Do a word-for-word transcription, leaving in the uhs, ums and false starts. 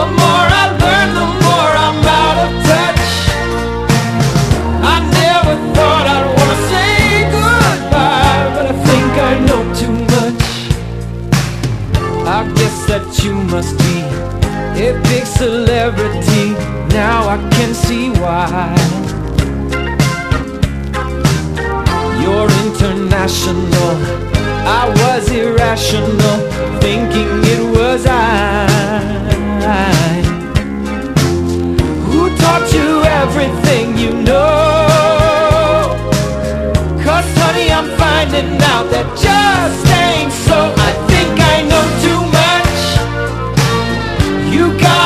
The more I learn, the more I'm out of touch. I never thought I'd wanna say goodbye, but I think I know too much. I guess that you must be a big celebrity. Now I can see why. You're international. I was irrational, thinking it was I. Who taught you everything you know? 'Cause honey, I'm finding out that just ain't so. I think I know too much. You got